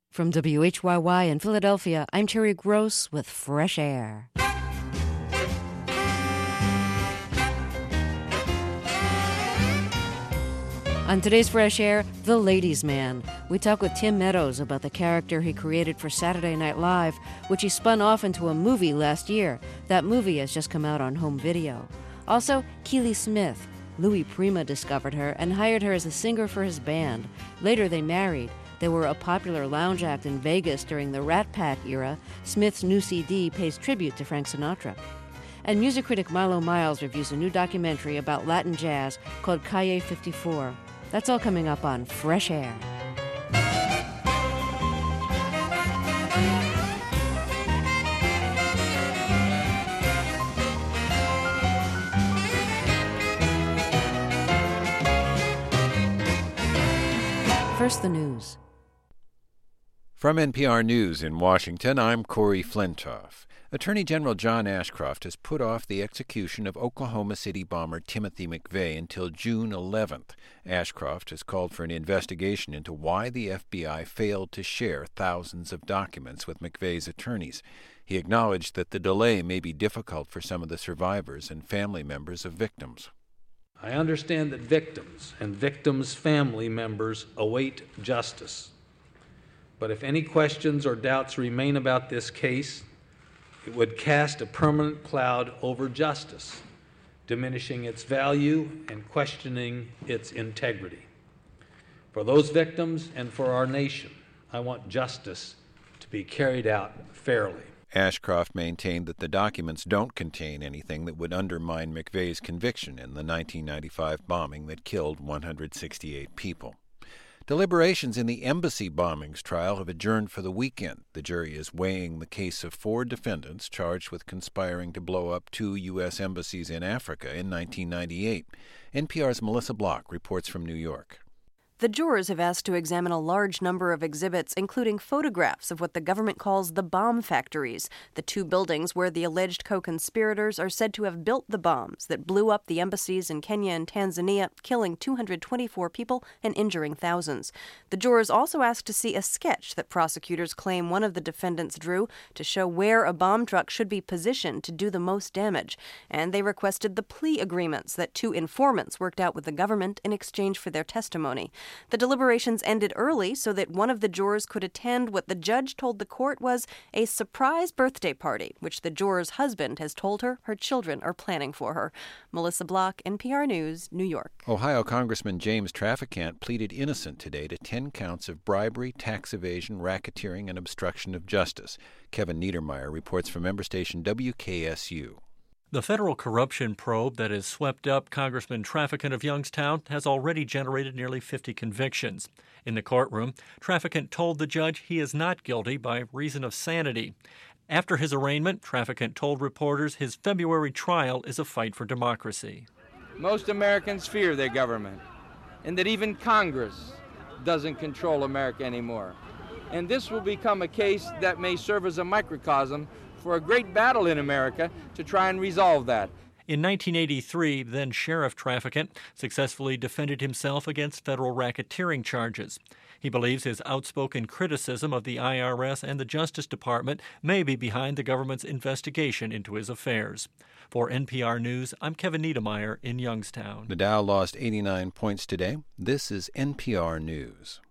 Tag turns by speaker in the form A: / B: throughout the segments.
A: From WHYY in Philadelphia, I'm Terry Gross with Fresh Air. On today's Fresh Air, The Ladies' Man. We talk with Tim Meadows about the character he created for Saturday Night Live, which he spun off into a movie last year. That movie has just come out on home video. Also, Keely Smith. Louis Prima discovered her and hired her as a singer for his band. Later, they married. They were a popular lounge act in Vegas during the Rat Pack era. Smith's new CD pays tribute to Frank Sinatra. And music critic Milo Miles reviews a new documentary about Latin jazz called Calle 54. That's all coming up on Fresh Air. First, the news.
B: From NPR News in Washington, I'm Corey Flintoff. Attorney General John Ashcroft has put off the execution of Oklahoma City bomber Timothy McVeigh until June 11th. Ashcroft has called for an investigation into why the FBI failed to share thousands of documents with McVeigh's attorneys. He acknowledged that the delay may be difficult for some of the survivors and family members of victims.
C: I understand that victims and victims' family members await justice. But if any questions or doubts remain about this case, it would cast a permanent cloud over justice, diminishing its value and questioning its integrity. For those victims and for our nation, I want justice to be carried out fairly.
B: Ashcroft maintained that the documents don't contain anything that would undermine McVeigh's conviction in the 1995 bombing that killed 168 people. Deliberations in the embassy bombings trial have adjourned for the weekend. The jury is weighing the case of 4 defendants charged with conspiring to blow up 2 U.S. embassies in Africa in 1998. NPR's Melissa Block reports from New York.
D: The jurors have asked to examine a large number of exhibits, including photographs of what the government calls the bomb factories, the 2 buildings where the alleged co-conspirators are said to have built the bombs that blew up the embassies in Kenya and Tanzania, killing 224 people and injuring thousands. The jurors also asked to see a sketch that prosecutors claim one of the defendants drew to show where a bomb truck should be positioned to do the most damage. And they requested the plea agreements that 2 informants worked out with the government in exchange for their testimony. The deliberations ended early so that one of the jurors could attend what the judge told the court was a surprise birthday party, which the juror's husband has told her children are planning for her. Melissa Block, NPR News, New York.
B: Ohio Congressman James Traficant pleaded innocent today to 10 counts of bribery, tax evasion, racketeering, and obstruction of justice. Kevin Niedermeyer reports from member station WKSU.
E: The federal corruption probe that has swept up Congressman Traficant of Youngstown has already generated nearly 50 convictions. In the courtroom, Traficant told the judge he is not guilty by reason of sanity. After his arraignment, Traficant told reporters his February trial is a fight for democracy.
F: Most Americans fear their government, and that even Congress doesn't control America anymore. And this will become a case that may serve as a microcosm for a great battle in America to try and resolve that.
E: In 1983, then Sheriff Traficant successfully defended himself against federal racketeering charges. He believes his outspoken criticism of the IRS and the Justice Department may be behind the government's investigation into his affairs. For NPR News, I'm Kevin Niedermeyer in Youngstown.
B: The Dow lost 89 points today. This is NPR News.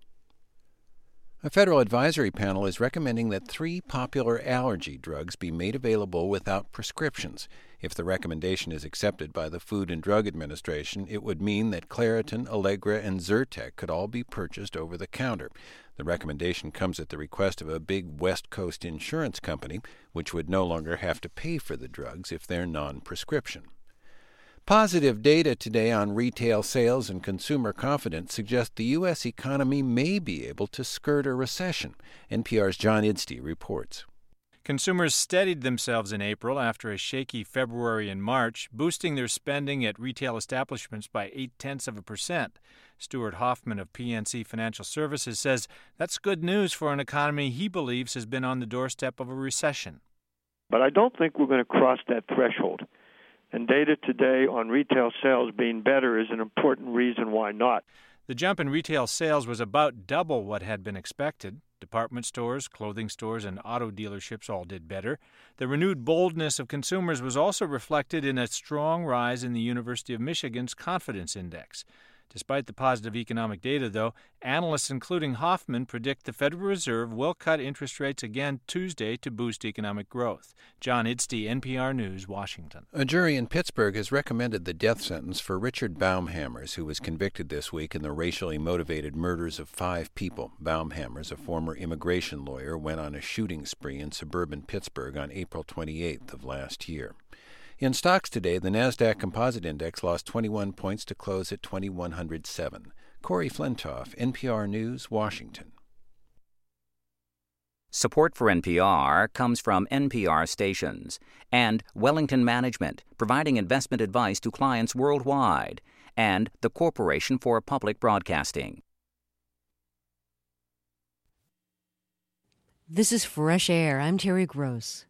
B: A federal advisory panel is recommending that 3 popular allergy drugs be made available without prescriptions. If the recommendation is accepted by the Food and Drug Administration, it would mean that Claritin, Allegra, and Zyrtec could all be purchased over the counter. The recommendation comes at the request of a big West Coast insurance company, which would no longer have to pay for the drugs if they're non-prescription. Positive data today on retail sales and consumer confidence suggest the U.S. economy may be able to skirt a recession. NPR's John Idstey reports.
G: Consumers steadied themselves in April after a shaky February and March, boosting their spending at retail establishments by 0.8%. Stuart Hoffman of PNC Financial Services says that's good news for an economy he believes has been on the doorstep of a recession.
H: But I don't think we're going to cross that threshold. And data today on retail sales being better is an important reason why not.
G: The jump in retail sales was about double what had been expected. Department stores, clothing stores, and auto dealerships all did better. The renewed boldness of consumers was also reflected in a strong rise in the University of Michigan's confidence index. Despite the positive economic data, though, analysts including Hoffman predict the Federal Reserve will cut interest rates again Tuesday to boost economic growth. John Idstey, NPR News, Washington.
B: A jury in Pittsburgh has recommended the death sentence for Richard Baumhammers, who was convicted this week in the racially motivated murders of 5 people. Baumhammers, a former immigration lawyer, went on a shooting spree in suburban Pittsburgh on April 28th of last year. In stocks today, the Nasdaq Composite Index lost 21 points to close at 2,107. Corey Flintoff, NPR News, Washington.
I: Support for NPR comes from NPR stations and Wellington Management, providing investment advice to clients worldwide, and the Corporation for Public Broadcasting.
A: This is Fresh Air. I'm Terry Gross.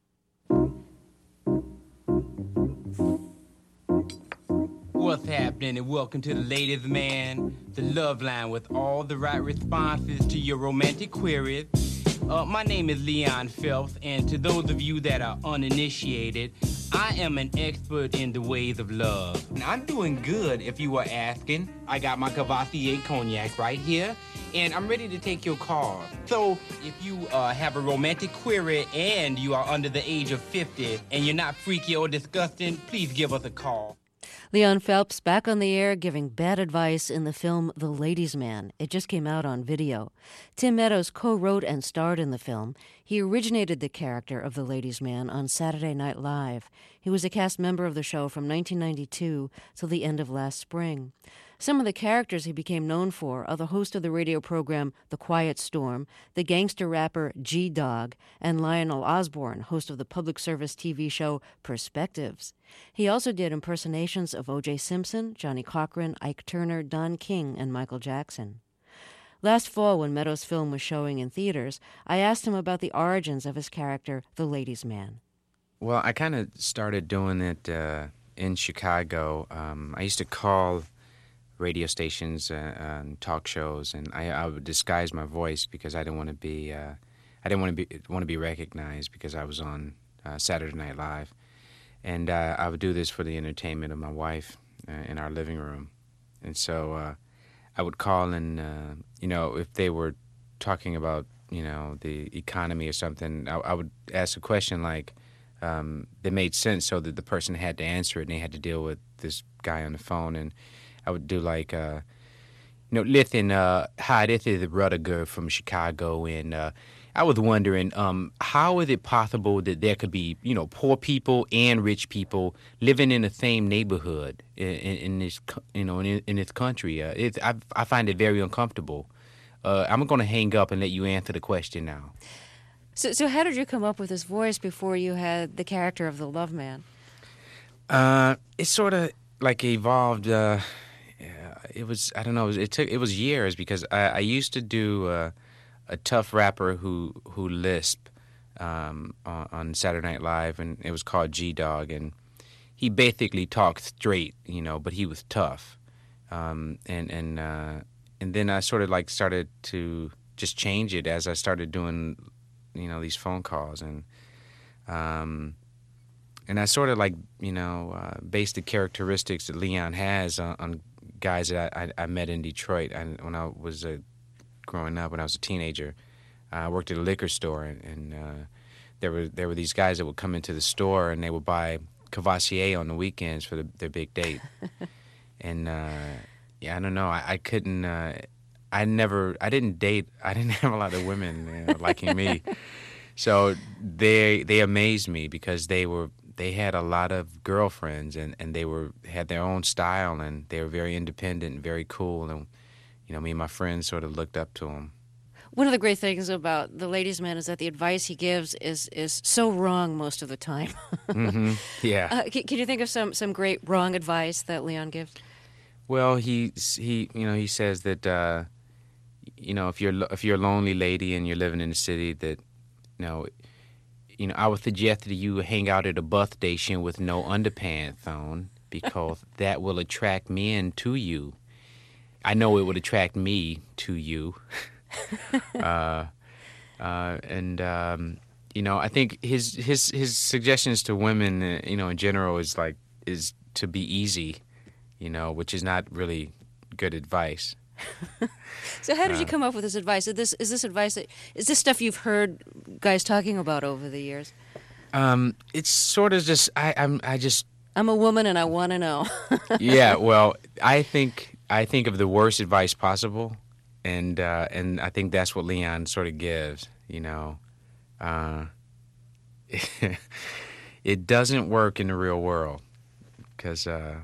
J: What's happening, and welcome to the Ladies Man, the love line with all the right responses to your romantic queries. My name is Leon Phelps, and to those of you that are uninitiated, I am an expert in the ways of love. And I'm doing good, if you were asking. I got my Cavassier cognac right here, and I'm ready to take your call. So if you have a romantic query and you are under the age of 50 and you're not freaky or disgusting, please give us a call.
A: Leon Phelps back on the air giving bad advice in the film The Ladies' Man. It just came out on video. Tim Meadows co-wrote and starred in the film. He originated the character of The Ladies' Man on Saturday Night Live. He was a cast member of the show from 1992 till the end of last spring. Some of the characters he became known for are the host of the radio program The Quiet Storm, the gangster rapper G-Dog, and Lionel Osborne, host of the public service TV show Perspectives. He also did impersonations of O.J. Simpson, Johnny Cochran, Ike Turner, Don King, and Michael Jackson. Last fall, when Meadows' film was showing in theaters, I asked him about the origins of his character, The Ladies' Man.
K: Well, I kind of started doing it in Chicago. I used to call radio stations and talk shows, and I would disguise my voice because I didn't want to be recognized because I was on Saturday Night Live, and I would do this for the entertainment of my wife in our living room, and so I would call and if they were talking about the economy or something, I would ask a question like that made sense so that the person had to answer it and they had to deal with this guy on the phone, and I would do like, listen, hi, this is Rudiger from Chicago, and I was wondering, how is it possible that there could be, poor people and rich people living in the same neighborhood in this, in this country? I find it very uncomfortable. I'm going to hang up and let you answer the question now.
A: So how did you come up with this voice before you had the character of the Love Man?
K: It sort of like evolved. It was, I don't know, it was years because I used to do a tough rapper who lisped on Saturday Night Live, and it was called G-Dog, and he basically talked straight, but he was tough. And then I sort of like started to just change it as I started doing, these phone calls, and I sort of like, based the characteristics that Leon has on guys that I met in Detroit. When I was growing up, when I was a teenager, I worked at a liquor store, and there were these guys that would come into the store and they would buy Cavassier on the weekends for their big date. And I don't know, I couldn't. I didn't date. I didn't have a lot of women liking me, so they amazed me because they had a lot of girlfriends, and they had their own style, and they were very independent and very cool, and me and my friends sort of looked up to them.
A: One of the great things about The Ladies' Man is that the advice he gives is so wrong most of the time.
K: Mm-hmm. Yeah.
A: Can you think of some great wrong advice that Leon gives?
K: Well, he says that if you're a lonely lady and you're living in the city, that I would suggest that you hang out at a bus station with no underpants on because that will attract men to you. I know it would attract me to you. I think his suggestions to women, in general, is to be easy, which is not really good advice.
A: So how did you come up with this advice? Is this stuff you've heard guys talking about over the years?
K: It's sort of just I'm
A: a woman and I want to know.
K: Yeah, well, I think of the worst advice possible, and I think that's what Leon sort of gives. It doesn't work in the real world because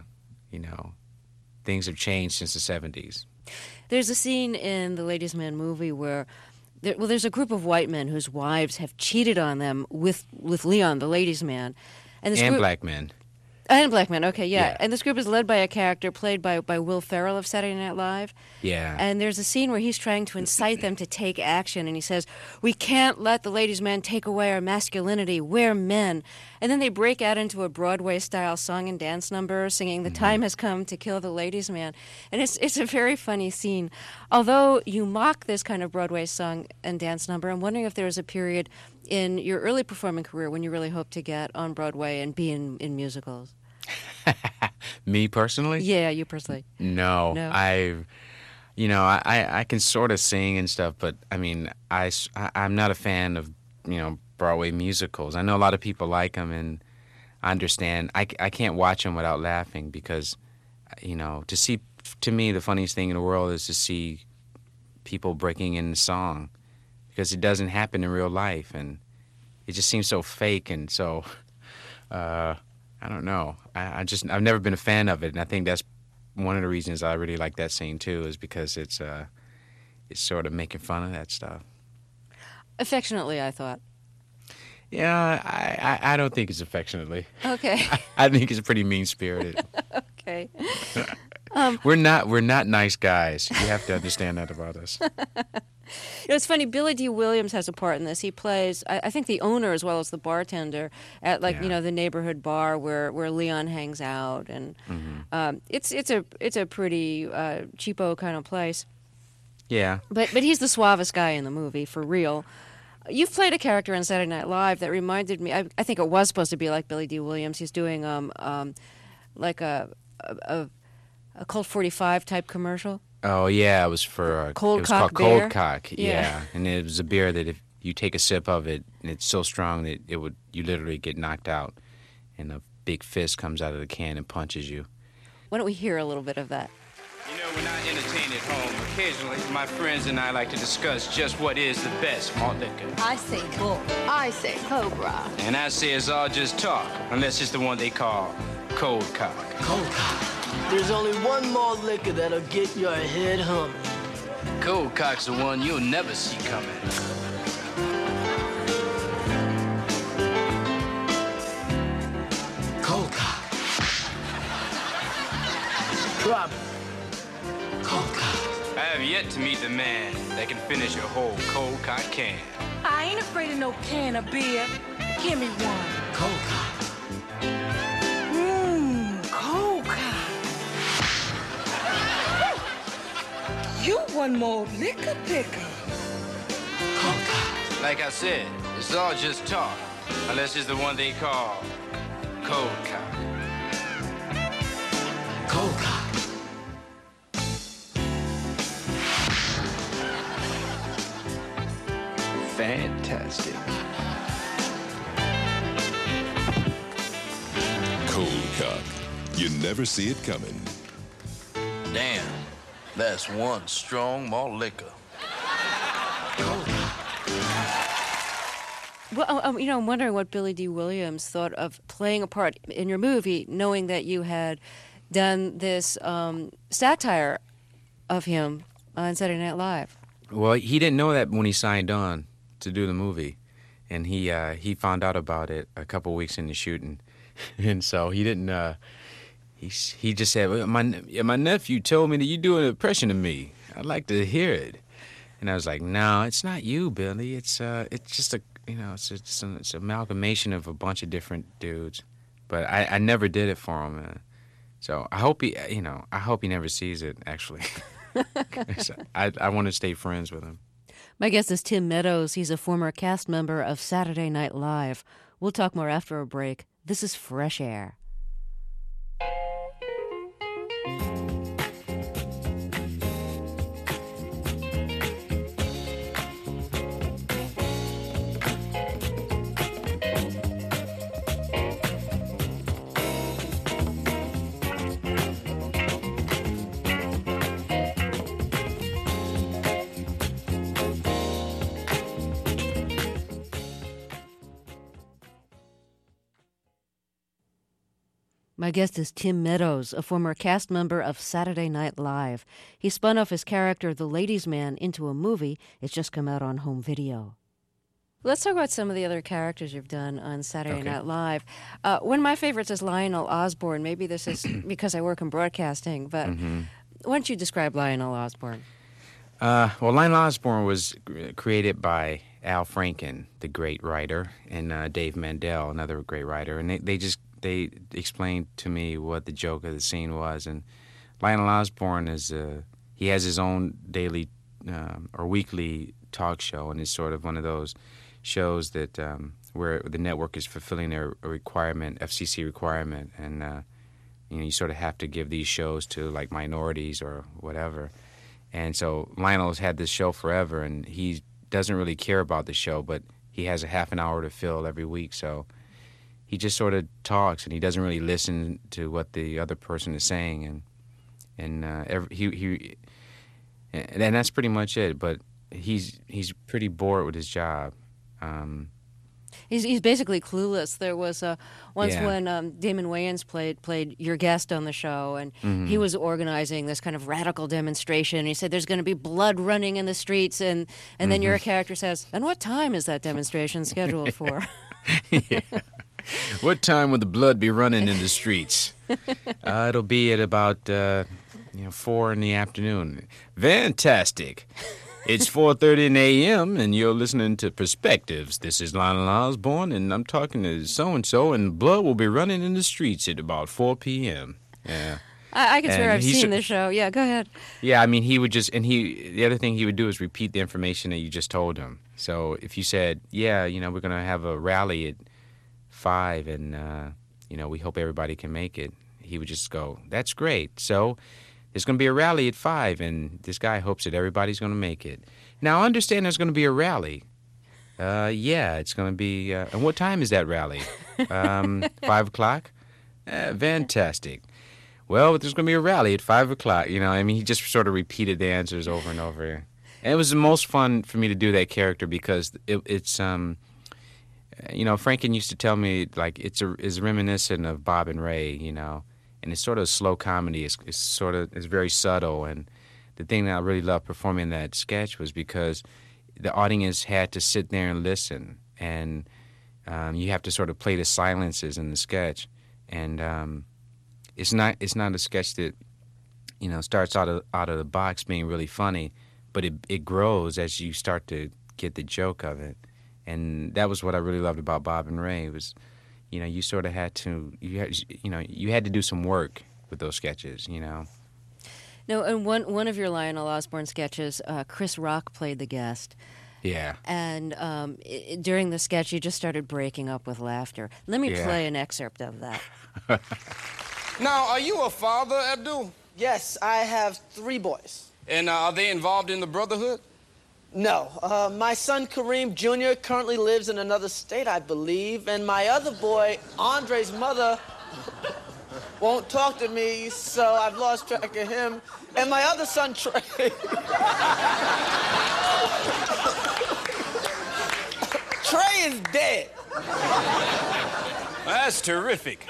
K: things have changed since the 70s.
A: There's a scene in the Ladies' Man movie where there's a group of white men whose wives have cheated on them with Leon, the Ladies' Man.
K: And black men.
A: And black men, okay, yeah. And this group is led by a character played by Will Ferrell of Saturday Night Live.
K: Yeah.
A: And there's a scene where he's trying to incite them to take action, and he says, "We can't let the ladies' men take away our masculinity. We're men." And then they break out into a Broadway-style song and dance number, singing "The Time Has Come to Kill the Ladies' Man." And it's a very funny scene. Although you mock this kind of Broadway song and dance number, I'm wondering if there was a period in your early performing career when you really hoped to get on Broadway and be in musicals.
K: Me personally?
A: Yeah, you personally.
K: No. I can sort of sing and stuff, but I mean, I'm not a fan of Broadway musicals. I know a lot of people like them, and I understand. I can't watch them without laughing because, to me, the funniest thing in the world is to see people breaking in the song, because it doesn't happen in real life, and it just seems so fake and so. I don't know. I've never been a fan of it, and I think that's one of the reasons I really like that scene too, is because it's sort of making fun of that stuff.
A: Affectionately, I thought.
K: Yeah, I don't think it's affectionately.
A: Okay.
K: I think it's pretty mean-spirited.
A: Okay.
K: We're not nice guys. You have to understand that about us.
A: It's funny. Billy D. Williams has a part in this. He plays, I think, the owner as well as the bartender at the neighborhood bar where Leon hangs out, and it's a pretty cheapo kind of place.
K: Yeah.
A: But he's the suavest guy in the movie, for real. You've played a character on Saturday Night Live that reminded me. I think it was supposed to be like Billy D. Williams. He's doing like a Colt 45 type commercial.
K: Oh yeah, it was for
A: Cold
K: it was
A: Cock
K: called
A: beer?
K: Cold Cock. Yeah, and it was a beer that if you take a sip of it, and it's so strong that you literally get knocked out, and a big fist comes out of the can and punches you.
A: Why don't we hear a little bit of that?
J: When I entertain at home, occasionally my friends and I like to discuss just what is the best malt liquor.
L: I say Bull. I say Cobra.
J: And I say it's all just talk, unless it's the one they call Cold Cock.
M: Cold Cock. There's only one malt liquor that'll get your head humming.
J: Cold Cock's the one you'll never see coming.
M: Cold Cock. Drop it. Cold Cock.
J: I have yet to meet the man that can finish a whole Cold Cock can.
L: I ain't afraid of no can of beer. Give me one.
M: Cold Cock.
L: Cold Cock. You one more liquor picker.
M: Cold Cock.
J: Like I said, it's all just talk, unless it's the one they call Cold Cock.
M: Cold Cock.
J: Fantastic.
N: Cold Cock. You never see it coming.
O: Damn, that's one strong malt liquor.
A: Well, I'm wondering what Billy D. Williams thought of playing a part in your movie, knowing that you had done this satire of him on Saturday Night Live.
K: Well, he didn't know that when he signed on to do the movie, and he found out about it a couple weeks into shooting, and so he didn't. He just said, well, my nephew told me that you do an impression of me. I'd like to hear it. And I was like, no, it's not you, Billy. It's just a it's an amalgamation of a bunch of different dudes. But I never did it for him. So I hope he never sees it. Actually, I want to stay friends with him.
A: My guest is Tim Meadows. He's a former cast member of Saturday Night Live. We'll talk more after a break. This is Fresh Air. My guest is Tim Meadows, a former cast member of Saturday Night Live. He spun off his character, the Ladies' Man, into a movie. It's just come out on home video. Let's talk about some of the other characters you've done on Saturday Night Live. One of my favorites is Lionel Osborne. Maybe this is because I work in broadcasting, but why don't you describe Lionel Osborne?
K: Well, Lionel Osborne was created by Al Franken, the great writer, and Dave Mandel, another great writer, and they explained to me what the joke of the scene was. And Lionel Osborne he has his own daily or weekly talk show, and it's sort of one of those shows that where the network is fulfilling their requirement, FCC requirement, and you sort of have to give these shows to like minorities or whatever. And so Lionel's had this show forever, and he doesn't really care about the show, but he has a half an hour to fill every week, so he just sort of talks, and he doesn't really listen to what the other person is saying, and that's pretty much it. But he's pretty bored with his job.
A: He's basically clueless. There was once when Damon Wayans played your guest on the show, and he was organizing this kind of radical demonstration. He said there's going to be blood running in the streets, and then your character says, "And what time is that demonstration scheduled for?"
K: Yeah. What time will the blood be running in the streets? It'll be at about 4 in the afternoon. Fantastic. It's 4:30 a.m. and you're listening to Perspectives. This is Lionel Osborne, and I'm talking to so-and-so, and blood will be running in the streets at about 4 p.m. Yeah.
A: I can swear I've seen the show. Yeah, go ahead.
K: Yeah, I mean, he would just, and the other thing he would do is repeat the information that you just told him. So if you said, we're going to have a rally at 5, and we hope everybody can make it, he would just go, "That's great. So there's going to be a rally at 5, and this guy hopes that everybody's going to make it. Now, I understand there's going to be a rally. It's going to be, and what time is that rally? 5 o'clock? Fantastic. Well, there's going to be a rally at 5 o'clock. He just sort of repeated the answers over and over. And it was the most fun for me to do that character because it's Franken used to tell me, like, it's reminiscent of Bob and Ray, and it's sort of slow comedy. It's very subtle, and the thing that I really loved performing that sketch was because the audience had to sit there and listen, and you have to sort of play the silences in the sketch, and it's not a sketch that starts out of the box being really funny, but it grows as you start to get the joke of it. And that was what I really loved about Bob and Ray was, you sort of had to, you had to do some work with those sketches, No,
A: and one of your Lionel Osborne sketches, Chris Rock played the guest.
K: Yeah.
A: And during the sketch, you just started breaking up with laughter. Let me play an excerpt of that.
P: Now, are you a father, Abdul?
M: Yes, I have 3 boys.
P: And are they involved in the Brotherhood?
M: No. My son, Kareem Jr., currently lives in another state, I believe. And my other boy, Andre's mother, won't talk to me, so I've lost track of him. And my other son, Trey... Trey is dead.
P: That's terrific.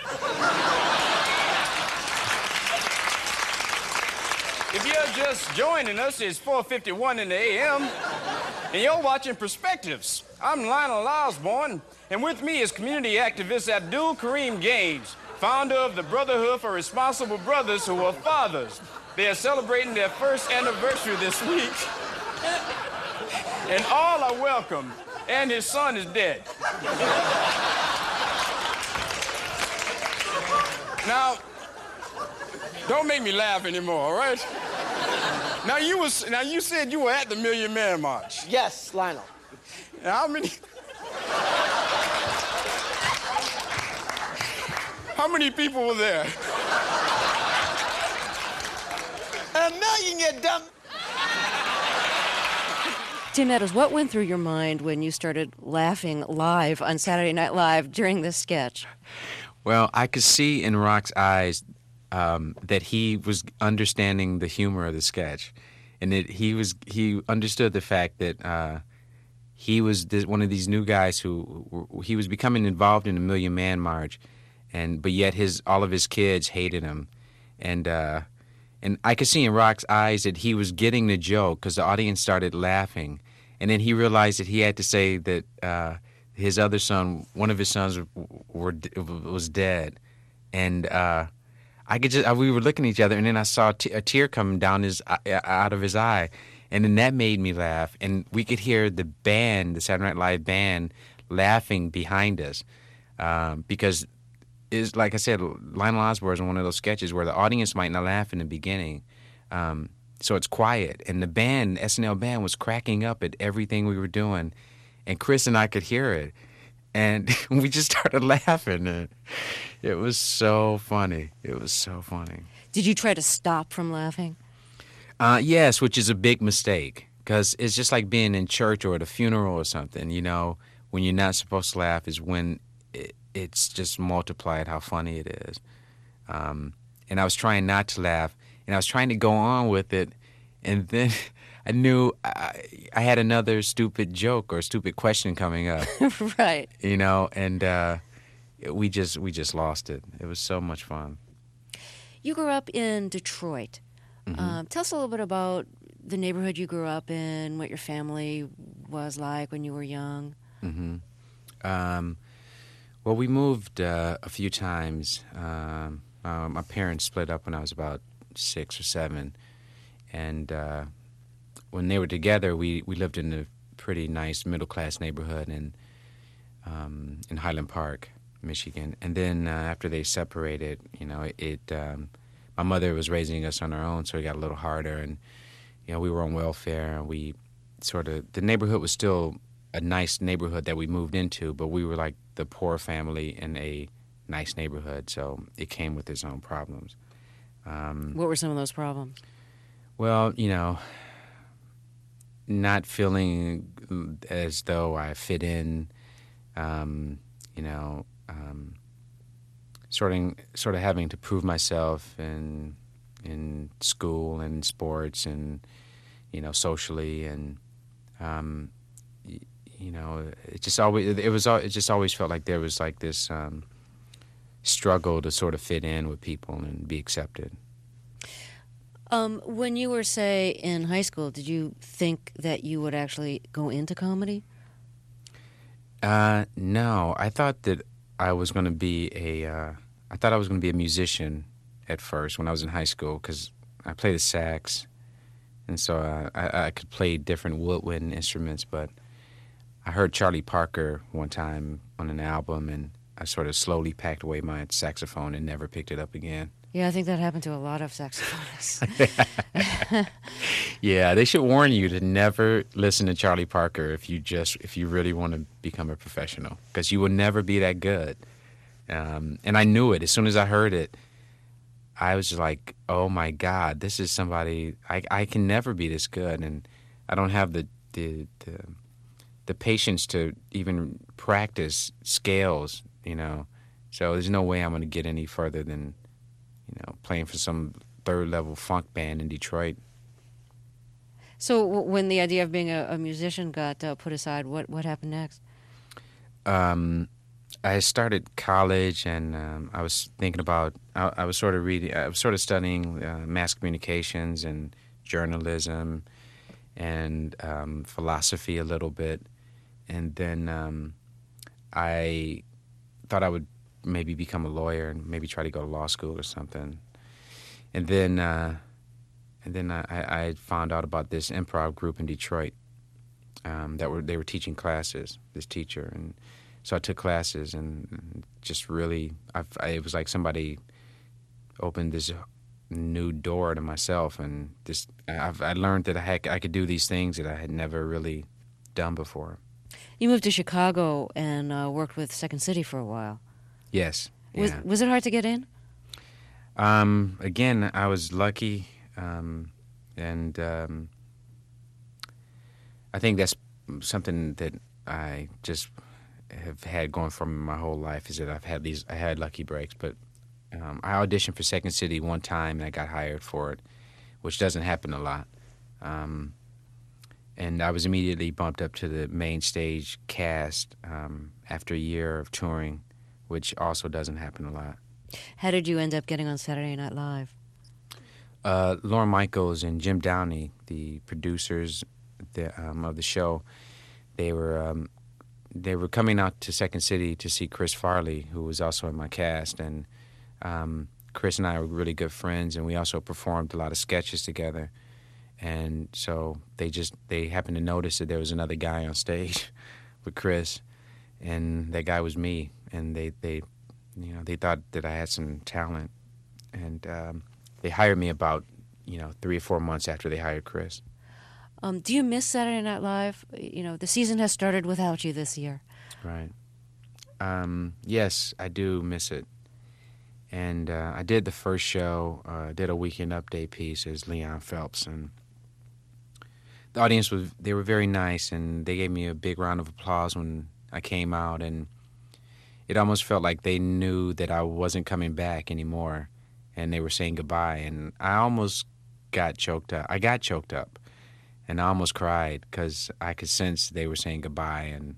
P: If you're just joining us, it's 4:51 in the a.m., and you're watching Perspectives. I'm Lionel Osborne, and with me is community activist Abdul Kareem Gaines, founder of the Brotherhood for Responsible Brothers Who Are Fathers. They are celebrating their first anniversary this week, and all are welcome, and his son is dead. Now, don't make me laugh anymore, all right? Now you said you were at the Million Man March.
M: Yes, Lionel.
P: How many people were there?
M: A million, you dumb.
A: Tim Meadows, what went through your mind when you started laughing live on Saturday Night Live during this sketch?
K: Well, I could see in Rock's eyes that he was understanding the humor of the sketch, and he understood the fact that he was one of these new guys who he was becoming involved in the Million Man March, but yet all of his kids hated him, and I could see in Rock's eyes that he was getting the joke because the audience started laughing, and then he realized that he had to say that his other son, one of his sons, was dead, and we were looking at each other, and then I saw a tear coming down out of his eye, and then that made me laugh, and we could hear the band, the Saturday Night Live band, laughing behind us, because it's like I said, Lionel Osborne is one of those sketches where the audience might not laugh in the beginning, so it's quiet, and the band, SNL band, was cracking up at everything we were doing, and Chris and I could hear it, and we just started laughing, and it was so funny. It was so funny.
A: Did you try to stop from laughing?
K: Yes, which is a big mistake, because it's just like being in church or at a funeral or something, when you're not supposed to laugh is when it's just multiplied how funny it is. And I was trying not to laugh, and I was trying to go on with it, and then I knew I had another stupid joke or stupid question coming up.
A: Right.
K: And we just lost it. It was so much fun.
A: You grew up in Detroit.
K: Mm-hmm.
A: Tell us a little bit about the neighborhood you grew up in, what your family was like when you were young.
K: Mm-hmm. Well, we moved a few times. My parents split up when I was about 6 or 7, and when they were together, we lived in a pretty nice middle-class neighborhood in Highland Park, Michigan. And then after they separated, my mother was raising us on her own, so it got a little harder, and we were on welfare. And the neighborhood was still a nice neighborhood that we moved into, but we were like the poor family in a nice neighborhood, so it came with its own problems.
A: What were some of those problems?
K: Well, not feeling as though I fit in, sort of having to prove myself in school and sports and socially, and it just always felt like there was like this struggle to sort of fit in with people and be accepted.
A: When you were, say, in high school, did you think that you would actually go into comedy?
K: No, I thought that I was going to be a musician at first when I was in high school, because I played the sax, and so I could play different woodwind instruments. But I heard Charlie Parker one time on an album, and I sort of slowly packed away my saxophone and never picked it up again.
A: Yeah, I think that happened to a lot of saxophonists.
K: Yeah, they should warn you to never listen to Charlie Parker if you really want to become a professional, because you will never be that good. And I knew it. As soon as I heard it, I was just like, oh my God, this is somebody, I can never be this good, and I don't have the patience to even practice scales, So there's no way I'm going to get any further than playing for some third-level funk band in Detroit.
A: So when the idea of being a musician got put aside, what happened next?
K: I started college, and I was thinking about, I was sort of studying mass communications and journalism and philosophy a little bit. And then I thought I would maybe become a lawyer and maybe try to go to law school or something. And then I found out about this improv group in Detroit they were teaching classes, this teacher. And so I took classes, and just really, it was like somebody opened this new door to myself, and just I learned that I could do these things that I had never really done before.
A: You moved to Chicago and worked with Second City for a while.
K: Yes. Yeah.
A: Was it hard to get in?
K: Again, I was lucky, and I think that's something that I just have had going for me my whole life, is that I had lucky breaks. But I auditioned for Second City one time and I got hired for it, which doesn't happen a lot. And I was immediately bumped up to the main stage cast after a year of touring, which also doesn't happen a lot.
A: How did you end up getting on Saturday Night Live?
K: Lorne Michaels and Jim Downey, the producers of the show, they were coming out to Second City to see Chris Farley, who was also in my cast, and Chris and I were really good friends, and we also performed a lot of sketches together. And so they happened to notice that there was another guy on stage with Chris, and that guy was me, and they thought that I had some talent, and they hired me about 3 or 4 months after they hired Chris.
A: Do you miss Saturday Night Live? The season has started without you this year.
K: Right. Yes, I do miss it. And I did the first show, did a weekend update piece as Leon Phelps, and the audience they were very nice, and they gave me a big round of applause when I came out, and it almost felt like they knew that I wasn't coming back anymore, and they were saying goodbye, and I almost got choked up. I got choked up, and I almost cried because I could sense they were saying goodbye, and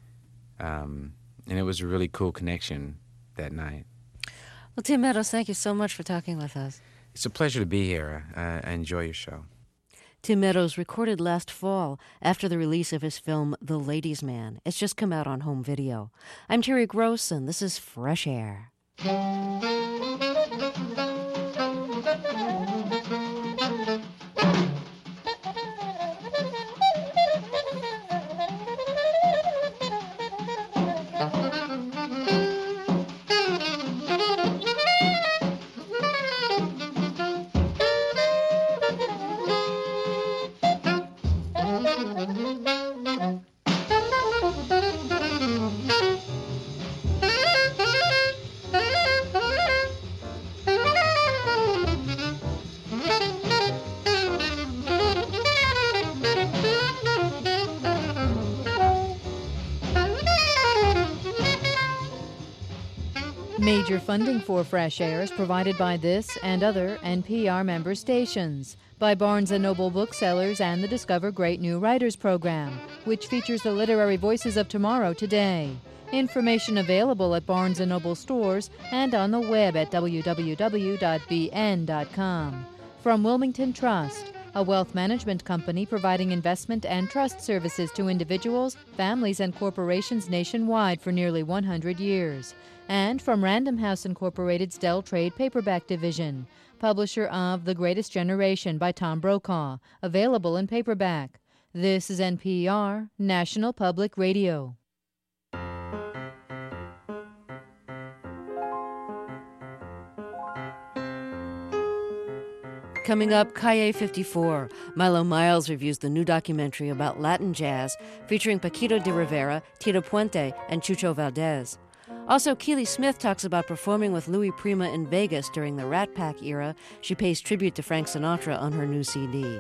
K: it was a really cool connection that night.
A: Well, Tim Meadows, thank you so much for talking with us.
K: It's a pleasure to be here. I enjoy your show.
A: Tim Meadows recorded last fall after the release of his film The Ladies' Man. It's just come out on home video. I'm Terry Gross, and this is Fresh Air.
Q: Major funding for Fresh Air is provided by this and other NPR member stations, by Barnes & Noble Booksellers and the Discover Great New Writers program, which features the literary voices of tomorrow today. Information available at Barnes & Noble stores and on the web at www.bn.com. From Wilmington Trust, a wealth management company providing investment and trust services to individuals, families, and corporations nationwide for nearly 100 years. And from Random House Incorporated's Dell Trade Paperback Division, publisher of The Greatest Generation by Tom Brokaw, available in paperback. This is NPR, National Public Radio.
A: Coming up, Calle 54. Milo Miles reviews the new documentary about Latin jazz featuring Paquito de Rivera, Tito Puente, and Chucho Valdez. Also, Keely Smith talks about performing with Louis Prima in Vegas during the Rat Pack era. She pays tribute to Frank Sinatra on her new CD.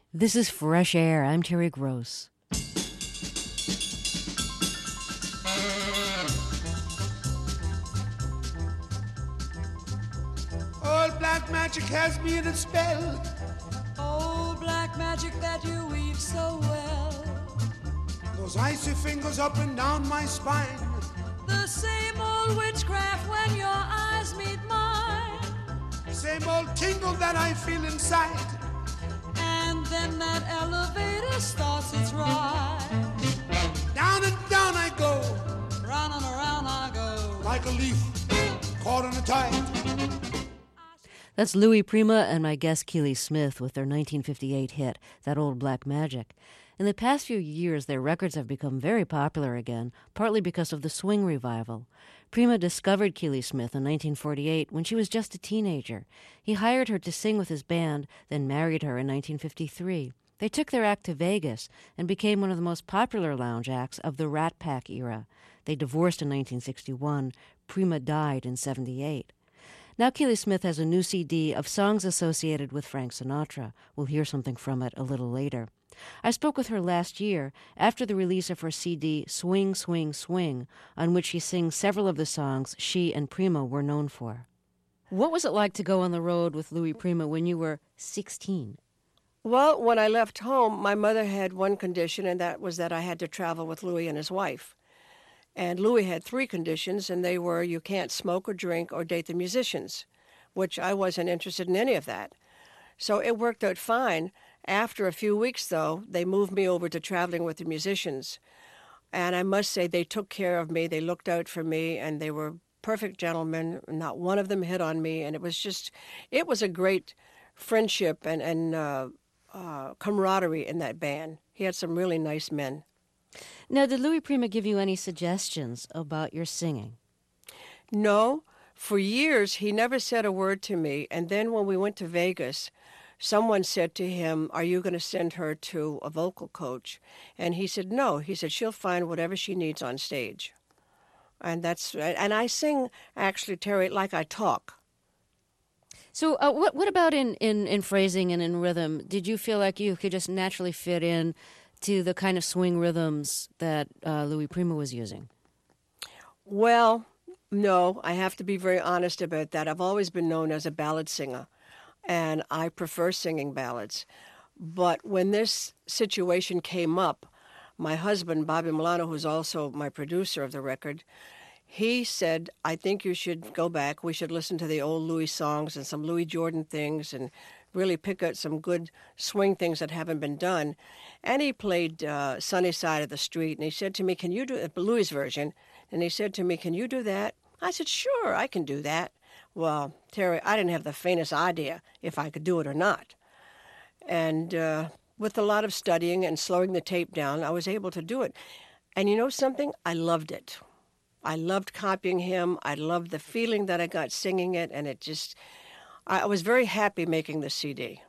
A: This is Fresh Air. I'm Terry Gross.
R: Old black magic has me in its spell.
L: Old black magic that you weave so well.
R: Those icy fingers up and down my spine.
L: The same old witchcraft when your eyes meet mine.
R: Same old tingle that I feel inside.
L: And then that elevator starts its ride.
R: Down and down I go.
L: Round and around I go.
R: Like a leaf caught in a tide.
A: That's Louis Prima and my guest Keely Smith with their 1958 hit, That Old Black Magic. In the past few years, their records have become very popular again, partly because of the swing revival. Prima discovered Keely Smith in 1948 when she was just a teenager. He hired her to sing with his band, then married her in 1953. They took their act to Vegas and became one of the most popular lounge acts of the Rat Pack era. They divorced in 1961. Prima died in 1978. Now Keely Smith has a new CD of songs associated with Frank Sinatra. We'll hear something from it a little later. I spoke with her last year after the release of her CD Swing, Swing, Swing, on which she sings several of the songs she and Prima were known for. What was it like to go on the road with Louis Prima when you were 16?
S: Well, when I left home, my mother had one condition, and that was that I had to travel with Louis and his wife. And Louis had three conditions, and they were you can't smoke or drink or date the musicians, which I wasn't interested in any of that. So it worked out fine. After a few weeks, though, they moved me over to traveling with the musicians. And I must say they took care of me. They looked out for me, and they were perfect gentlemen. Not one of them hit on me. And it was a great friendship and camaraderie in that band. He had some really nice men.
A: Now, did Louis Prima give you any suggestions about your singing?
S: No. For years, he never said a word to me. And then when we went to Vegas, someone said to him, "Are you going to send her to a vocal coach?" And he said, "No." He said, "She'll find whatever she needs on stage." And I sing, actually, Terry, like I talk.
A: So what about in phrasing and in rhythm? Did you feel like you could just naturally fit in to the kind of swing rhythms that Louis Prima was using?
S: Well, no, I have to be very honest about that. I've always been known as a ballad singer, and I prefer singing ballads. But when this situation came up, my husband, Bobby Milano, who's also my producer of the record, he said, "I think you should go back. We should listen to the old Louis songs and some Louis Jordan things and really pick out some good swing things that haven't been done." And he played Sunny Side of the Street, and he said to me, "Can you do it?" Louis' version. And he said to me, "Can you do that?" I said, "Sure, I can do that." Well, Terry, I didn't have the faintest idea if I could do it or not. And with a lot of studying and slowing the tape down, I was able to do it. And you know something? I loved it. I loved copying him. I loved the feeling that I got singing it, and I was very happy making the CD.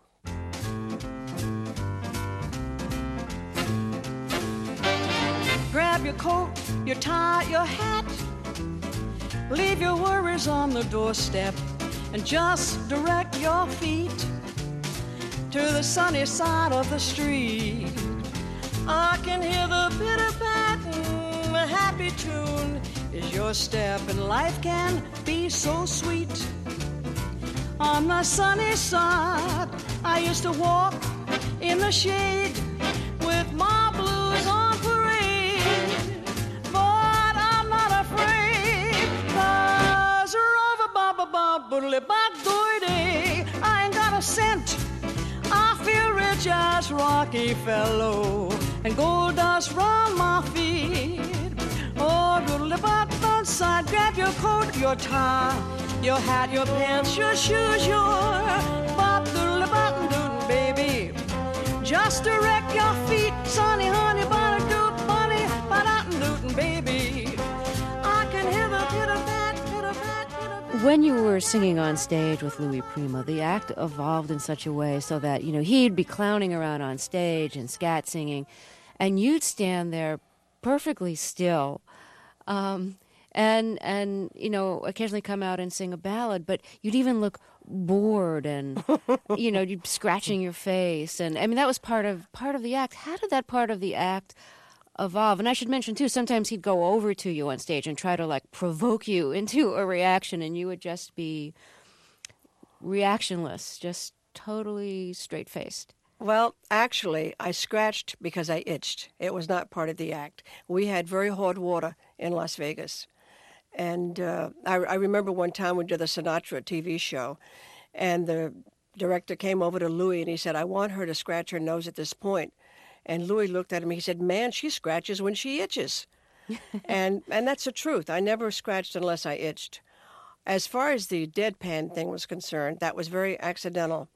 L: Grab your coat, your tie, your hat. Leave your worries on the doorstep and just direct your feet to the sunny side of the street. I can hear the pitter-pat, a happy tune is your step, and life can be so sweet. On the sunny side, I used to walk in the shade with my blues on parade. But I'm not afraid, 'cause I ain't got a cent. I feel rich as Rocky Fellow, and gold dust round my feet. Oh, doodle-bop, side, grab your coat, your tie, your hat, your pants, your shoes, your bop, doodle-bop, baby. Just direct your feet, sonny, honey, ba-da-doop, bunny, ba-da-doot, baby. I can hear the pitter-pat, pitter-pat, pitter-pat.
A: When you were singing on stage with Louis Prima, the act evolved in such a way so that, he'd be clowning around on stage and scat singing, and you'd stand there perfectly still. And and you know, occasionally come out and sing a ballad, but you'd even look bored and you know, you'd scratching your face, and I mean that was part of the act. How did that part of the act evolve? And I should mention too, sometimes he'd go over to you on stage and try to like provoke you into a reaction, and you would just be reactionless, just totally straight-faced.
S: Well, actually, I scratched because I itched. It was not part of the act. We had very hot water in Las Vegas. And I remember one time we did the Sinatra TV show, and the director came over to Louis and he said, I want her to scratch her nose at this point. And Louis looked at him, he said, man, she scratches when she itches. and that's the truth. I never scratched unless I itched. As far as the deadpan thing was concerned, that was very accidental.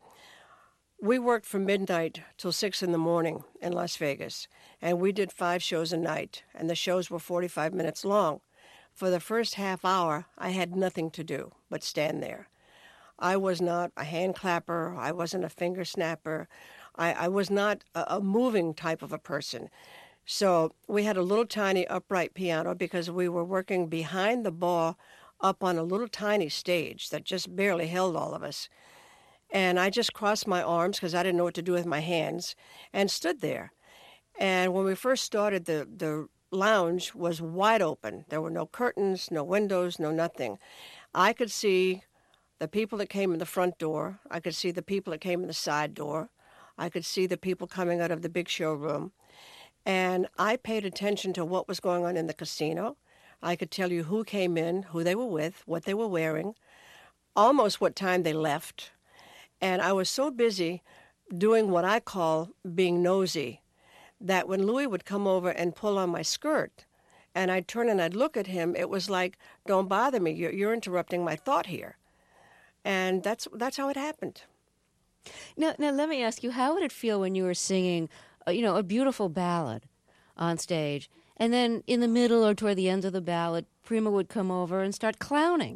S: We worked from midnight till 6 in the morning in Las Vegas, and we did 5 shows a night, and the shows were 45 minutes long. For the first half hour, I had nothing to do but stand there. I was not a hand clapper. I wasn't a finger snapper. I was not a moving type of a person. So we had a little tiny upright piano because we were working behind the bar up on a little tiny stage that just barely held all of us. And I just crossed my arms because I didn't know what to do with my hands and stood there. And when we first started, the lounge was wide open. There were no curtains, no windows, no nothing. I could see the people that came in the front door. I could see the people that came in the side door. I could see the people coming out of the big showroom. And I paid attention to what was going on in the casino. I could tell you who came in, who they were with, what they were wearing, almost what time they left. And I was so busy doing what I call being nosy that when Louis would come over and pull on my skirt and I'd turn and I'd look at him, it was like, don't bother me, you're interrupting my thought here. And that's how it happened.
A: Now, let me ask you, how would it feel when you were singing, a beautiful ballad on stage, and then in the middle or toward the end of the ballad, Prima would come over and start clowning?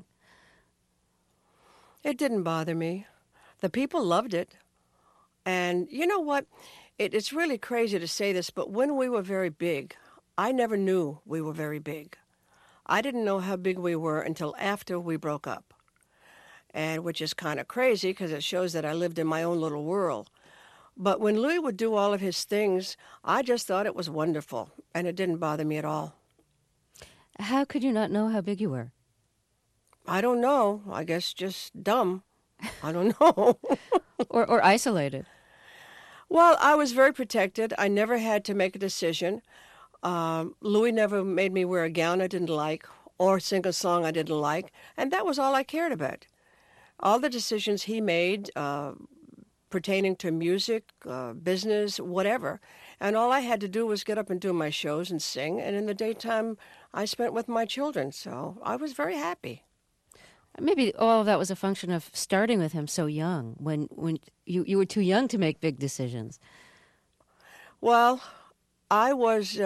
S: It didn't bother me. The people loved it. And you know what? It's really crazy to say this, but when we were very big, I never knew we were very big. I didn't know how big we were until after we broke up. And which is kind of crazy because it shows that I lived in my own little world. But when Louis would do all of his things, I just thought it was wonderful, and it didn't bother me at all.
A: How could you not know how big you were?
S: I don't know. I guess just dumb. I don't know.
A: or isolated.
S: Well, I was very protected. I never had to make a decision. Louis never made me wear a gown I didn't like or sing a song I didn't like, and that was all I cared about. All the decisions he made pertaining to music, business, whatever. And all I had to do was get up and do my shows and sing. And in the daytime, I spent with my children. So I was very happy.
A: Maybe all of that was a function of starting with him so young, when you were too young to make big decisions.
S: Well, I was...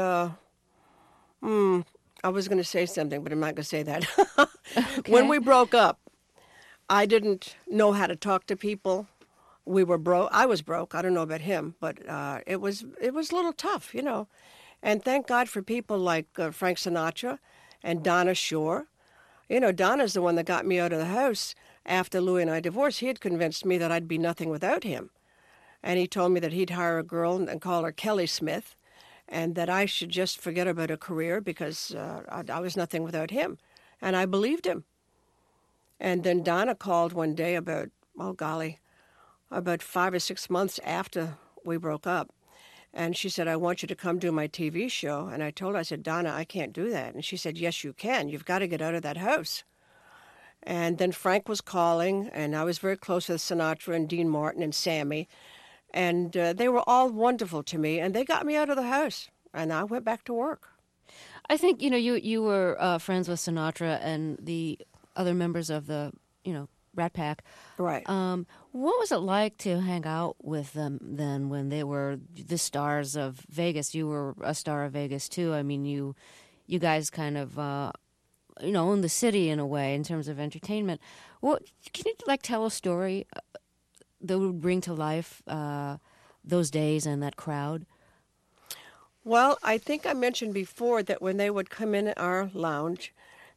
S: I was going to say something, but I'm not going to say that.
A: Okay.
S: When we broke up, I didn't know how to talk to people. We were broke. I was broke. I don't know about him, but it was a little tough, And thank God for people like Frank Sinatra and Donna Shore. Donna's the one that got me out of the house after Louis and I divorced. He had convinced me that I'd be nothing without him. And he told me that he'd hire a girl and call her Kelly Smith, and that I should just forget about a career because I was nothing without him. And I believed him. And then Donna called one day about 5 or 6 months after we broke up. And she said, I want you to come do my TV show. And I told her, I said, Donna, I can't do that. And she said, yes, you can. You've got to get out of that house. And then Frank was calling, and I was very close with Sinatra and Dean Martin and Sammy. And they were all wonderful to me, and they got me out of the house. And I went back to work.
A: I think, you were friends with Sinatra and the other members of the, Rat Pack.
S: Right.
A: What was it like to hang out with them then when they were the stars of Vegas? You were a star of Vegas, too. I mean, you guys kind of, owned the city in a way in terms of entertainment. Can you, tell a story that would bring to life those days and that crowd?
S: Well, I think I mentioned before that when they would come in our lounge,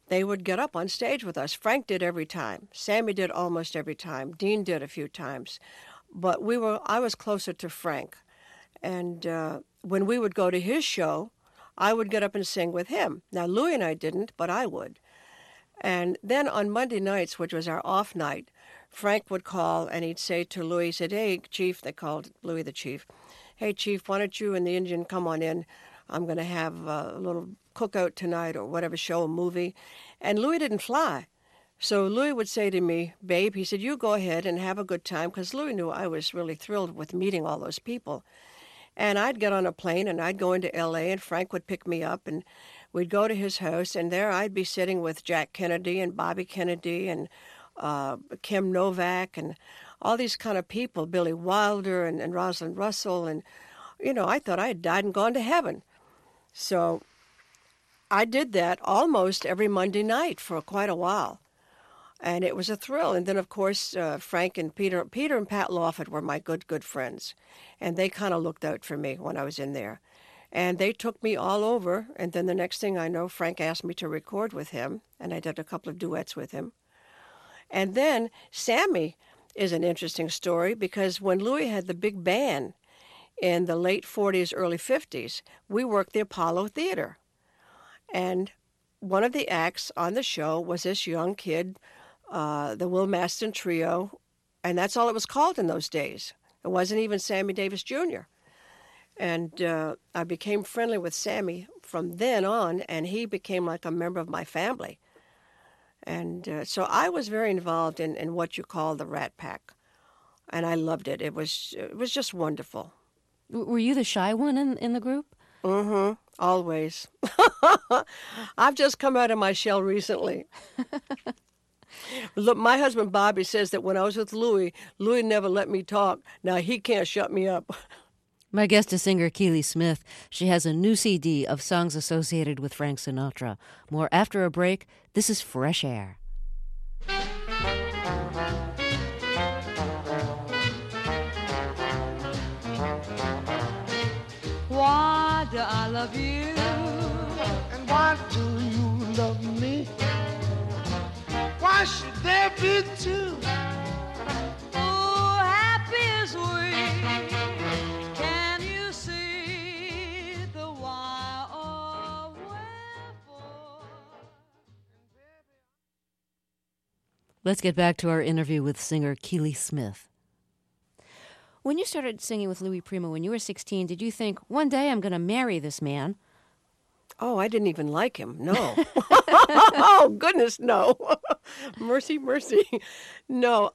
S: they would get up on stage with us. Frank did every time. Sammy did almost every time. Dean did a few times. But I was closer to Frank. And when we would go to his show, I would get up and sing with him. Now, Louis and I didn't, but I would. And then on Monday nights, which was our off night, Frank would call and he'd say to Louis, he said, "Hey, Chief," they called Louis the Chief. "Hey, Chief, why don't you and the Indian come on in? I'm going to have a little cookout tonight," or whatever show, a movie. And Louis didn't fly. So Louis would say to me, "Babe," he said, "you go ahead and have a good time," because Louis knew I was really thrilled with meeting all those people. And I'd get on a plane and I'd go into L.A. and Frank would pick me up and we'd go to his house, and there I'd be sitting with Jack Kennedy and Bobby Kennedy and Kim Novak and all these kind of people, Billy Wilder and Rosalind Russell. And, I thought I had died and gone to heaven. So I did that almost every Monday night for quite a while. And it was a thrill. And then, of course, Frank and Peter and Pat Lawford were my good friends. And they kind of looked out for me when I was in there. And they took me all over. And then the next thing I know, Frank asked me to record with him. And I did a couple of duets with him. And then Sammy is an interesting story, because when Louis had the big band in the late 40s, early 50s, we worked the Apollo Theater. And one of the acts on the show was this young kid, the Will Maston Trio, and that's all it was called in those days. It wasn't even Sammy Davis Jr. And I became friendly with Sammy from then on, and he became like a member of my family. And so I was very involved in what you call the Rat Pack, and I loved it. It was just wonderful.
A: Were you the shy one in the group?
S: Mm-hmm. Always. I've just come out of my shell recently. Look, my husband Bobby says that when I was with Louis never let me talk. Now he can't shut me up.
A: My guest is singer Keely Smith. She has a new CD of songs associated with Frank Sinatra. More after a break. This is Fresh Air.
L: Why do I love you?
R: And why do you love me? Why should there be two?
L: Oh, happy as we. Can you see the why or wherefore?
A: Let's get back to our interview with singer Keely Smith. When you started singing with Louis Prima when you were 16, did you think, one day I'm going to marry this man?
S: Oh, I didn't even like him. No. Oh, goodness, no. Mercy, mercy. No.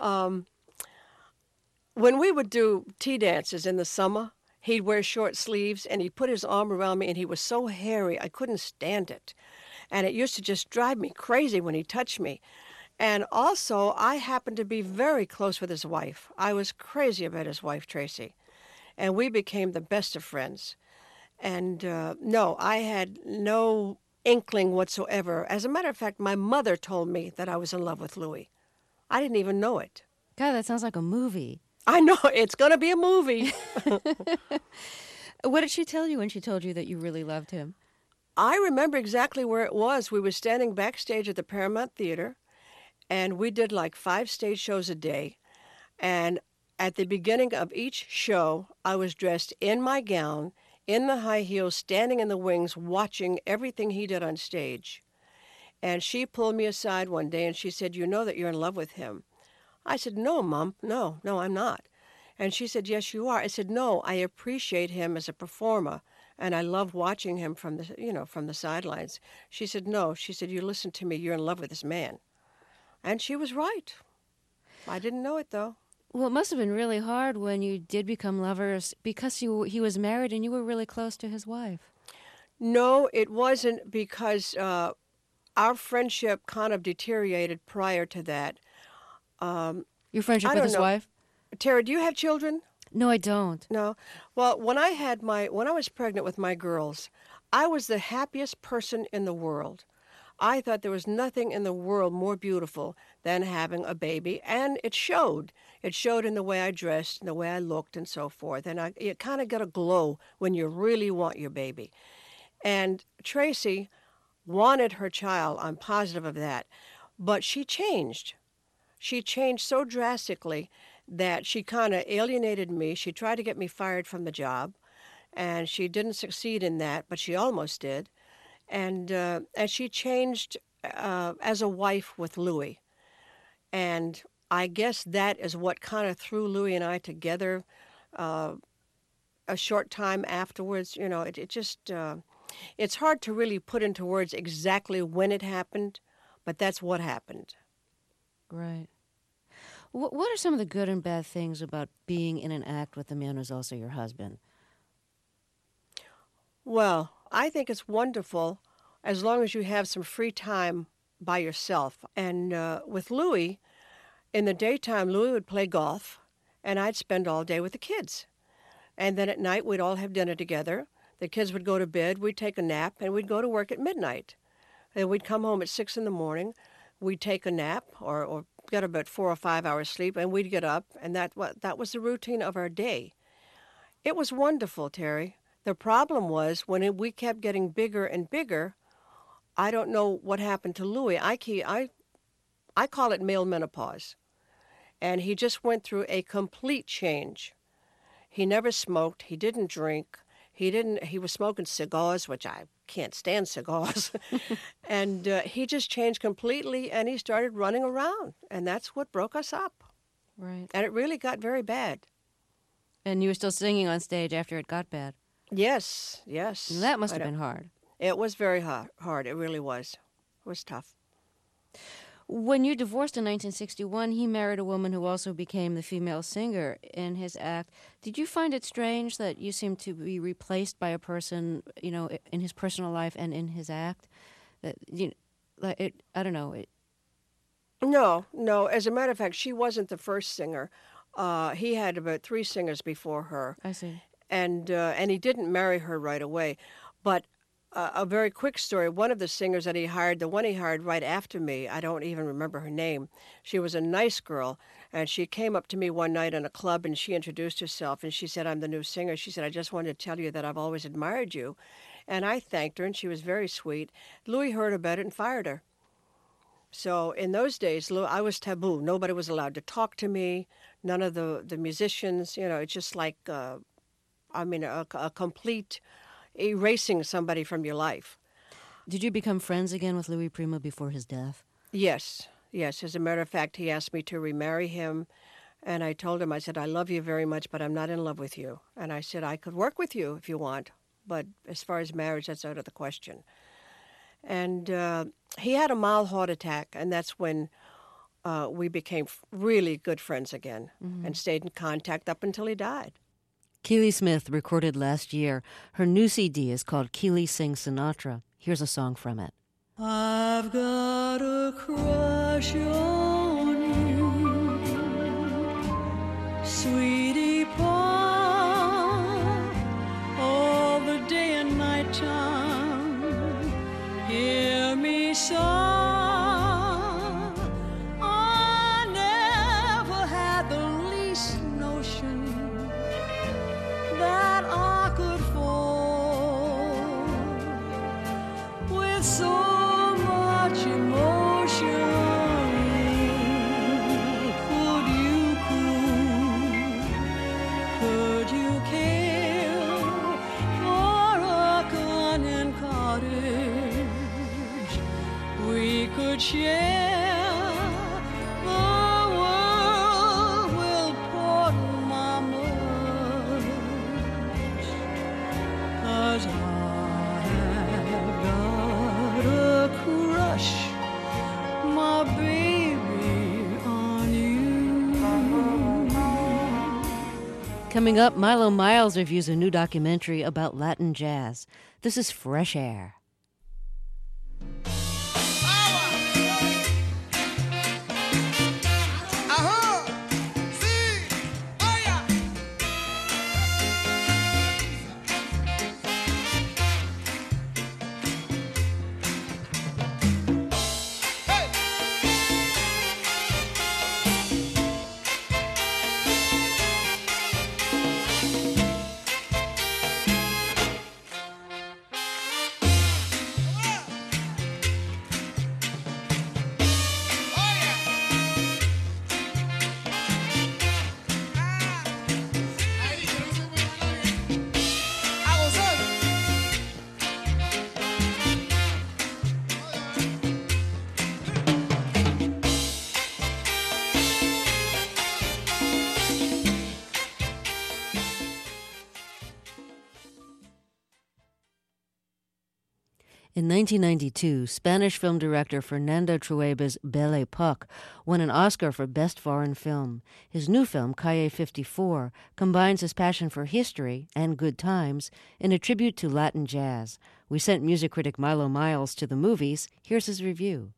S: When we would do tea dances in the summer, he'd wear short sleeves and he'd put his arm around me, and he was so hairy, I couldn't stand it. And it used to just drive me crazy when he touched me. And also, I happened to be very close with his wife. I was crazy about his wife, Tracy. And we became the best of friends. And no, I had no inkling whatsoever. As a matter of fact, my mother told me that I was in love with Louis. I didn't even know it.
A: God, that sounds like a movie.
S: I know, it's going to be a movie.
A: What did she tell you when she told you that you really loved him?
S: I remember exactly where it was. We were standing backstage at the Paramount Theater, and we did like 5 stage shows a day. And at the beginning of each show, I was dressed in my gown, in the high heels, standing in the wings, watching everything he did on stage. And she pulled me aside one day and she said, "You know that you're in love with him." I said, "No, Mom, no, I'm not." And she said, "Yes, you are." I said, "No, I appreciate him as a performer, and I love watching him from the sidelines." She said, "No," she said, "You listen to me, you're in love with this man." And she was right. I didn't know it, though.
A: Well, it must have been really hard when you did become lovers because he was married and you were really close to his wife.
S: No, it wasn't, because our friendship kind of deteriorated prior to that.
A: Your friendship with his wife?
S: Tara, do you have children?
A: No, I don't.
S: No. Well, when I was pregnant with my girls, I was the happiest person in the world. I thought there was nothing in the world more beautiful than having a baby, and it showed. It showed in the way I dressed, and the way I looked, and so forth. And you kind of get a glow when you really want your baby. And Tracy wanted her child. I'm positive of that. But she changed. She changed so drastically that she kind of alienated me. She tried to get me fired from the job, and she didn't succeed in that, but she almost did. And she changed as a wife with Louis. And I guess that is what kind of threw Louis and I together a short time afterwards. You know, it just, it's hard to really put into words exactly when it happened, but that's what happened.
A: Right. What are some of the good and bad things about being in an act with a man who's also your husband?
S: Well, I think it's wonderful as long as you have some free time by yourself. And with Louis, in the daytime, Louis would play golf, and I'd spend all day with the kids. And then at night, we'd all have dinner together. The kids would go to bed, we'd take a nap, and we'd go to work at midnight. And we'd come home at 6 in the morning. We'd take a nap or get about 4 or 5 hours sleep, and we'd get up, and that was the routine of our day. It was wonderful, Terry. The problem was when we kept getting bigger and bigger, I don't know what happened to Louis. I call it male menopause. And he just went through a complete change. He never smoked. He didn't drink. He was smoking cigars, which I can't stand cigars. And he just changed completely, and he started running around. And that's what broke us up.
A: Right.
S: And it really got very bad.
A: And you were still singing on stage after it got bad.
S: Yes, yes.
A: And that must have been hard.
S: It was very hard. It really was. It was tough.
A: When you divorced in 1961, he married a woman who also became the female singer in his act. Did you find it strange that you seemed to be replaced by a person, you know, in his personal life and in his act? That I don't know.
S: No. As a matter of fact, she wasn't the first singer. He had about 3 singers before her.
A: I see.
S: And he didn't marry her right away. But a very quick story, one of the singers that he hired, the one he hired right after me, I don't even remember her name. She was a nice girl, and she came up to me one night in a club, and she introduced herself, and she said, "I'm the new singer." She said, "I just wanted to tell you that I've always admired you." And I thanked her, and she was very sweet. Louis heard about it and fired her. So in those days, I was taboo. Nobody was allowed to talk to me, none of the musicians. You know, it's just like, a complete erasing somebody from your life.
A: Did you become friends again with Louis Prima before his death?
S: Yes. As a matter of fact, he asked me to remarry him, and I told him, I said, "I love you very much, but I'm not in love with you." And I said, "I could work with you if you want, but as far as marriage, that's out of the question." And he had a mild heart attack, and that's when we became really good friends again, and stayed in contact up until he died.
A: Keely Smith recorded last year. Her new CD is called Keely Sings Sinatra. Here's a song from it.
L: I've got a crush on you, sweetie pie, all the day and night time. Hear me sigh. I never had the least notion that I could fall with so much emotion. Could you care for a cunning cottage? We could share the world with Port Mama. 'Cause I have got a crush, my baby, on you.
A: Coming up, Milo Miles reviews a new documentary about Latin jazz. This is Fresh Air. In 1992, Spanish film director Fernando Trueba's Belle Époque won an Oscar for Best Foreign Film. His new film, Calle 54, combines his passion for history and good times in a tribute to Latin jazz. We sent music critic Milo Miles to the movies. Here's his review.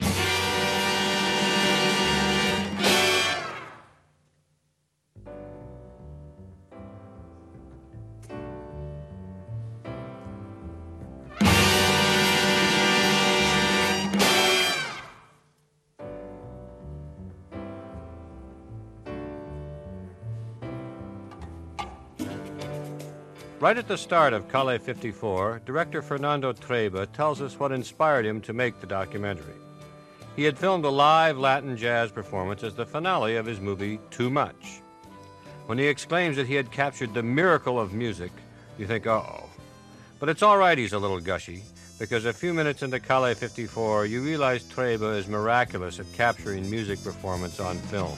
T: Right at the start of Calle 54, director Fernando Trueba tells us what inspired him to make the documentary. He had filmed a live Latin jazz performance as the finale of his movie, Too Much. When he exclaims that he had captured the miracle of music, you think, uh-oh. But it's all right he's a little gushy, because a few minutes into Calle 54, you realize Trueba is miraculous at capturing music performance on film.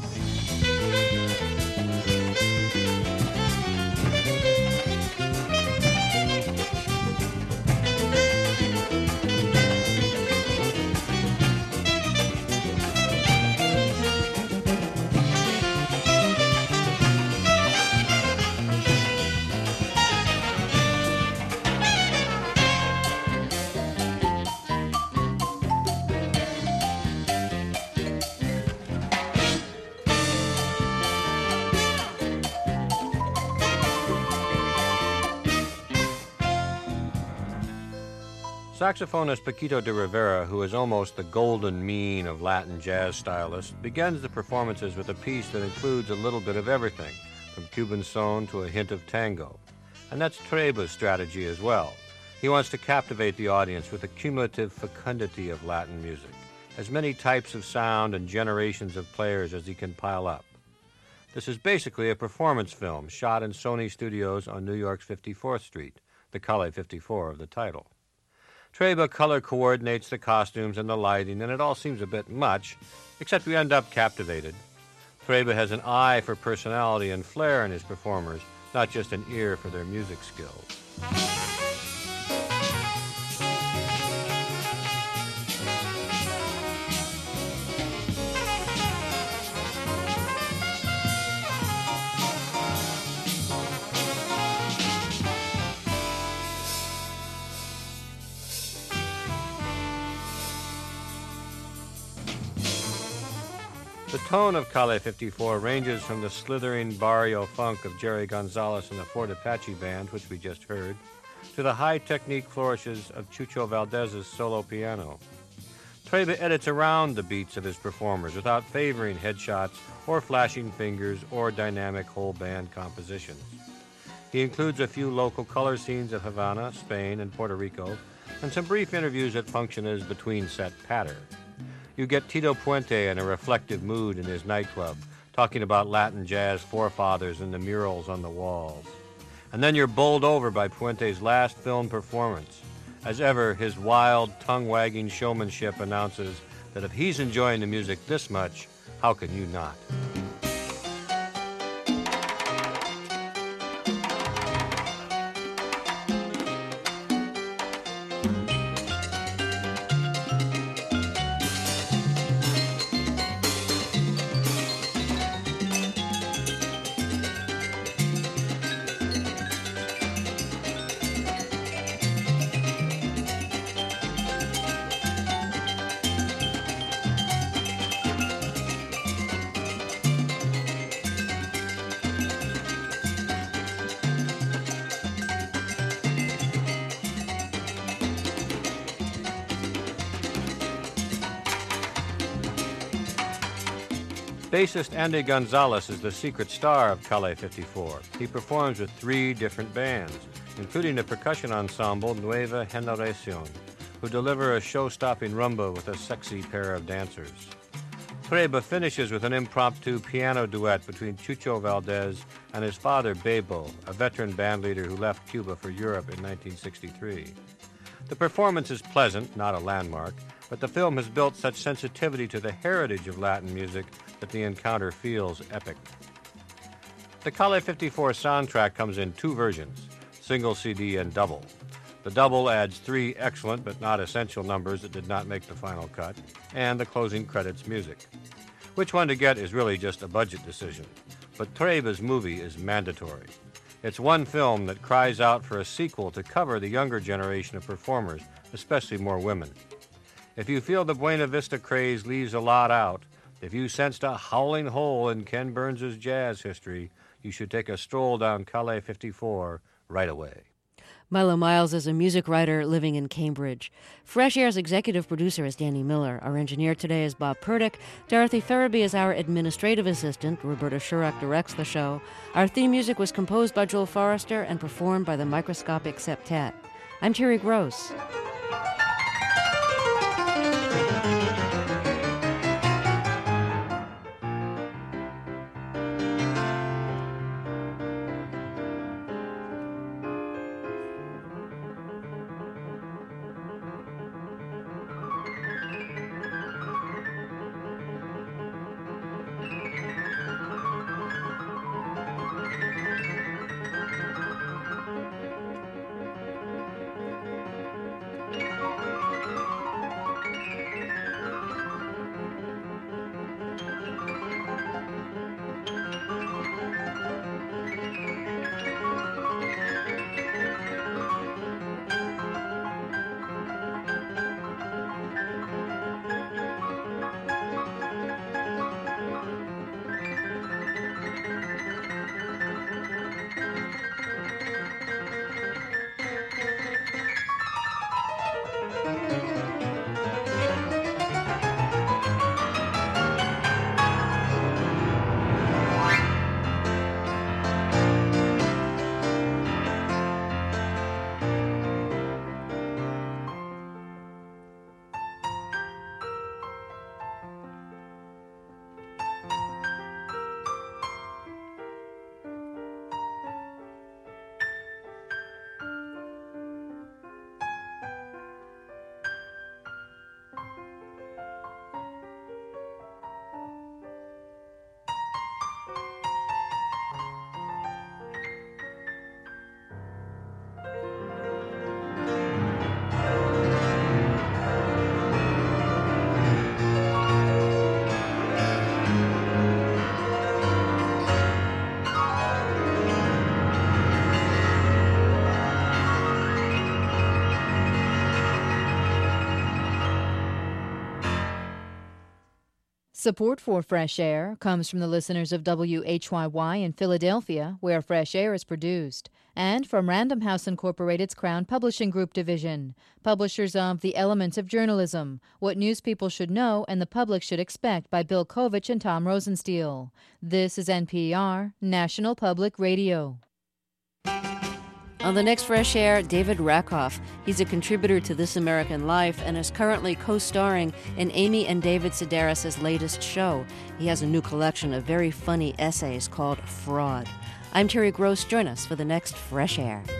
T: Saxophonist Paquito de Rivera, who is almost the golden mean of Latin jazz stylists, begins the performances with a piece that includes a little bit of everything, from Cuban son to a hint of tango. And that's Trueba's strategy as well. He wants to captivate the audience with the cumulative fecundity of Latin music, as many types of sound and generations of players as he can pile up. This is basically a performance film shot in Sony Studios on New York's 54th Street, the Calle 54 of the title. Trueba color coordinates the costumes and the lighting, and it all seems a bit much, except we end up captivated. Trueba has an eye for personality and flair in his performers, not just an ear for their music skills. The tone of Calle 54 ranges from the slithering barrio funk of Jerry Gonzalez and the Fort Apache Band, which we just heard, to the high-technique flourishes of Chucho Valdez's solo piano. Trueba edits around the beats of his performers without favoring headshots or flashing fingers or dynamic whole-band compositions. He includes a few local color scenes of Havana, Spain, and Puerto Rico, and some brief interviews that function as between-set patter. You get Tito Puente in a reflective mood in his nightclub, talking about Latin jazz forefathers and the murals on the walls. And then you're bowled over by Puente's last film performance. As ever, his wild, tongue-wagging showmanship announces that if he's enjoying the music this much, how can you not? Bassist Andy Gonzalez is the secret star of Calle 54. He performs with 3 different bands, including the percussion ensemble Nueva Generación, who deliver a show-stopping rumba with a sexy pair of dancers. Trueba finishes with an impromptu piano duet between Chucho Valdez and his father, Bebo, a veteran bandleader who left Cuba for Europe in 1963. The performance is pleasant, not a landmark, but the film has built such sensitivity to the heritage of Latin music that the encounter feels epic. The Calle 54 soundtrack comes in 2 versions, single CD and double. The double adds 3 excellent but not essential numbers that did not make the final cut, and the closing credits music. Which one to get is really just a budget decision, but Treba's movie is mandatory. It's one film that cries out for a sequel to cover the younger generation of performers, especially more women. If you feel the Buena Vista craze leaves a lot out, if you sensed a howling hole in Ken Burns' jazz history, you should take a stroll down Calais 54 right away.
A: Milo Miles is a music writer living in Cambridge. Fresh Air's executive producer is Danny Miller. Our engineer today is Bob Purdick. Dorothy Thurby is our administrative assistant. Roberta Shurak directs the show. Our theme music was composed by Joel Forrester and performed by the Microscopic Septet. I'm Terry Gross.
Q: Support for Fresh Air comes from the listeners of WHYY in Philadelphia, where Fresh Air is produced, and from Random House Incorporated's Crown Publishing Group division, publishers of The Elements of Journalism, What News People Should Know and the Public Should Expect by Bill Kovich and Tom Rosenstiel. This is NPR, National Public Radio.
A: On the next Fresh Air, David Rakoff. He's a contributor to This American Life and is currently co-starring in Amy and David Sedaris' latest show. He has a new collection of very funny essays called Fraud. I'm Terry Gross. Join us for the next Fresh Air.